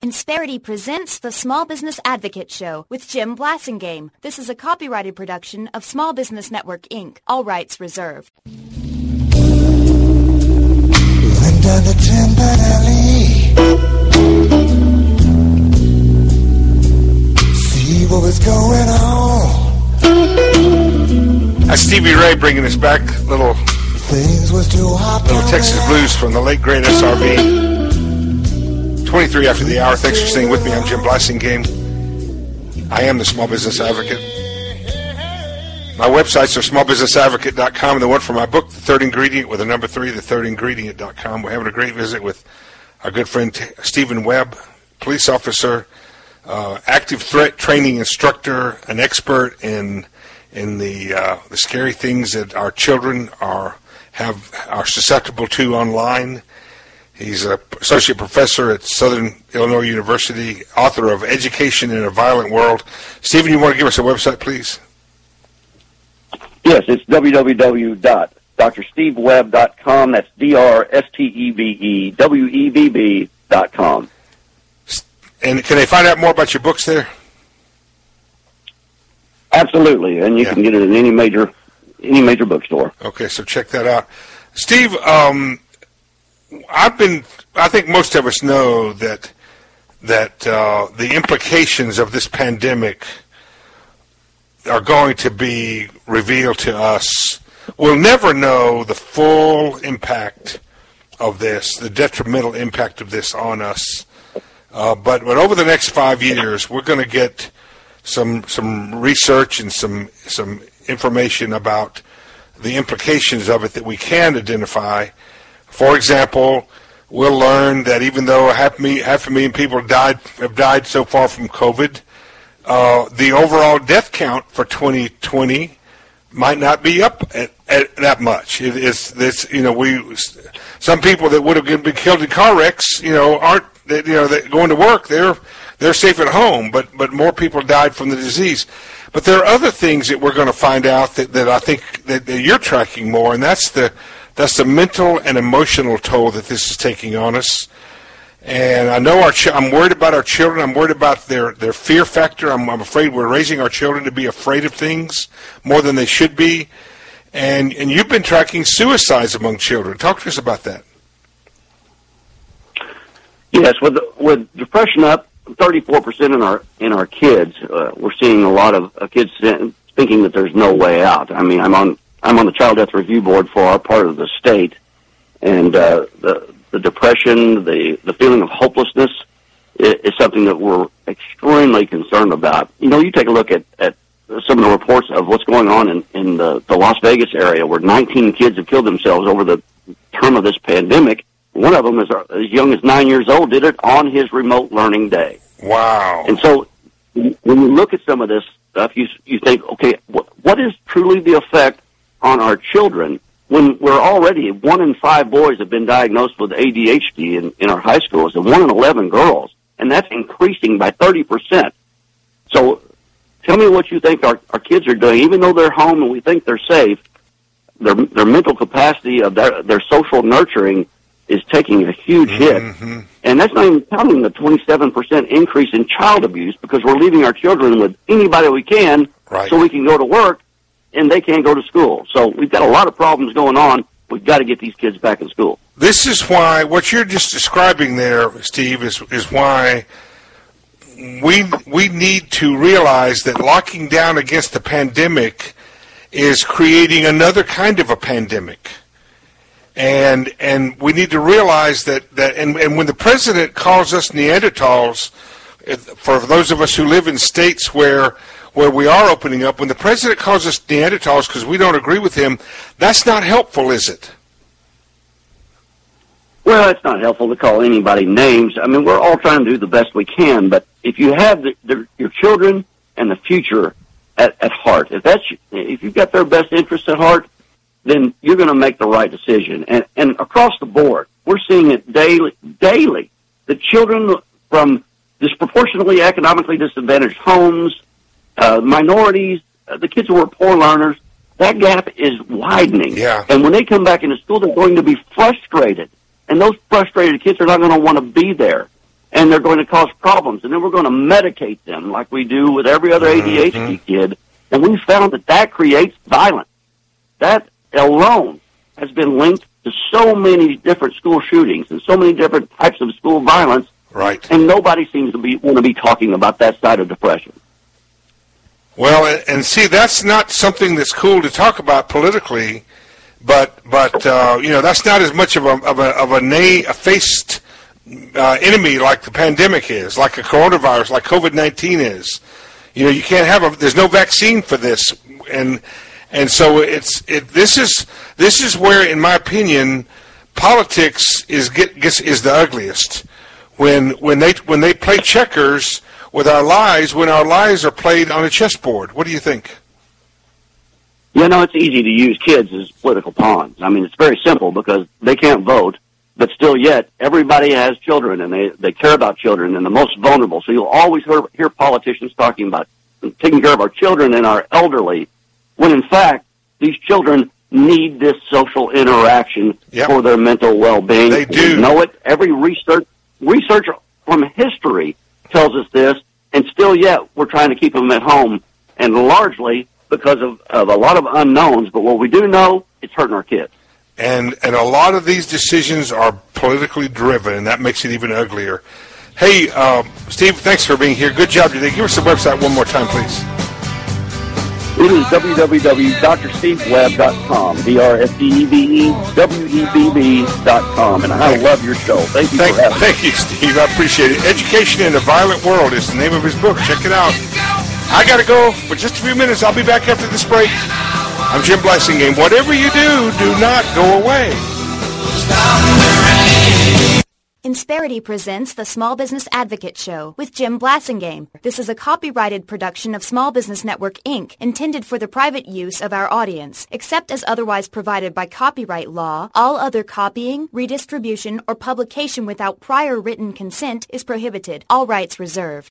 Insperity presents the Small Business Advocate Show with Jim Blasingame. This is a copyrighted production of Small Business Network, Inc. All rights reserved. Under the Timber Alley, see what was going on. That's Stevie Ray bringing us back little Texas blues from the late great SRV. 23 after the hour. Thanks for staying with me. I'm Jim Blasingame. I am the Small Business Advocate. My websites are smallbusinessadvocate.com, and the one for my book, The Third Ingredient, with the number 3, thethirdingredient.com. We're having a great visit with our good friend Stephen Webb, police officer, active threat training instructor, an expert in the scary things that our children are susceptible to online. He's an associate professor at Southern Illinois University, author of Education in a Violent World. Stephen, you want to give us a website, please? Yes, it's www.drstevewebb.com. That's DRSTEVEWEBB.com. And can they find out more about your books there? Absolutely, and you can get it in any major bookstore. Okay, so check that out. Steve, I think most of us know that the implications of this pandemic are going to be revealed to us. We'll never know the full impact of this, the detrimental impact of this on us. But over the next 5 years, we're going to get some research and some information about the implications of it that we can identify. For example, we'll learn that even though half a million people have died so far from COVID, the overall death count for 2020 might not be up at that much. Some people that would have been killed in car wrecks, aren't going to work. They're safe at home, but more people died from the disease. But there are other things that we're going to find out that I think that you're tracking more, and that's the mental and emotional toll that this is taking on us. And I know I'm worried about our children. I'm worried about their fear factor. I'm afraid we're raising our children to be afraid of things more than they should be. And you've been tracking suicides among children. Talk to us about that. Yes, with depression up 34% in our kids, we're seeing a lot of kids thinking that there's no way out. I mean, I'm on the Child Death Review Board for our part of the state, and the depression, the feeling of hopelessness is something that we're extremely concerned about. You take a look at some of the reports of what's going on in the Las Vegas area, where 19 kids have killed themselves over the term of this pandemic. One of them, is as young as 9 years old, did it on his remote learning day. Wow. And so when you look at some of this stuff, you think, okay, what is truly the effect on our children when we're already 1 in 5 boys have been diagnosed with ADHD in our high schools, and 1 in 11 girls, and that's increasing by 30%. So tell me what you think our kids are doing. Even though they're home and we think they're safe, their mental capacity of their social nurturing is taking a huge hit. Mm-hmm. And that's not even counting the 27% increase in child abuse, because we're leaving our children with anybody we can so we can go to work, and they can't go to school. So we've got a lot of problems going on. We've got to get these kids back in school. This is why what you're just describing there, Steve, is why we need to realize that locking down against the pandemic is creating another kind of a pandemic. And we need to realize that and when the president calls us Neanderthals, for those of us who live in states where we are opening up, when the president calls us Neanderthals because we don't agree with him, that's not helpful, is it? Well, it's not helpful to call anybody names. I mean, we're all trying to do the best we can, but if you have your children and the future at heart, if you've got their best interests at heart, then you're going to make the right decision. And across the board, we're seeing it daily. The children from disproportionately economically disadvantaged homes, minorities, the kids who are poor learners, that gap is widening. Yeah. And when they come back into school, they're going to be frustrated. And those frustrated kids are not going to want to be there. and they're going to cause problems. And then we're going to medicate them like we do with every other ADHD kid. And we found that creates violence. That alone has been linked to so many different school shootings and so many different types of school violence. Right. And nobody seems to want to be talking about that side of depression. Well, and see, that's not something that's cool to talk about politically, but that's not as much of a faced enemy like the pandemic is, like a coronavirus, like COVID-19 is. You can't there's no vaccine for this, and so this is where, in my opinion, politics is the ugliest. When they play checkers with our lives, when our lives are played on a chessboard. What do you think? It's easy to use kids as political pawns. I mean, it's very simple because they can't vote, but still yet everybody has children and they care about children and the most vulnerable. So you'll always hear politicians talking about taking care of our children and our elderly, when in fact these children need this social interaction for their mental well-being. They do. We know it. Every research from history tells us this, and still yet we're trying to keep them at home, and largely because of a lot of unknowns. But what we do know, it's hurting our kids. And a lot of these decisions are politically driven, and that makes it even uglier. Hey, Steve, thanks for being here. Good job today. Give us the website one more time, please. It is www.drstevewebb.com, DrStevewebb.com, and I love your show. Thank you for having me. Thank you, Steve. I appreciate it. Education in a Violent World is the name of his book. Check it out. I got to go for just a few minutes. I'll be back after this break. I'm Jim Blasingame. Whatever you do not go away. Insperity presents the Small Business Advocate Show with Jim Blasingame. This is a copyrighted production of Small Business Network, Inc., intended for the private use of our audience. Except as otherwise provided by copyright law, all other copying, redistribution, or publication without prior written consent is prohibited. All rights reserved.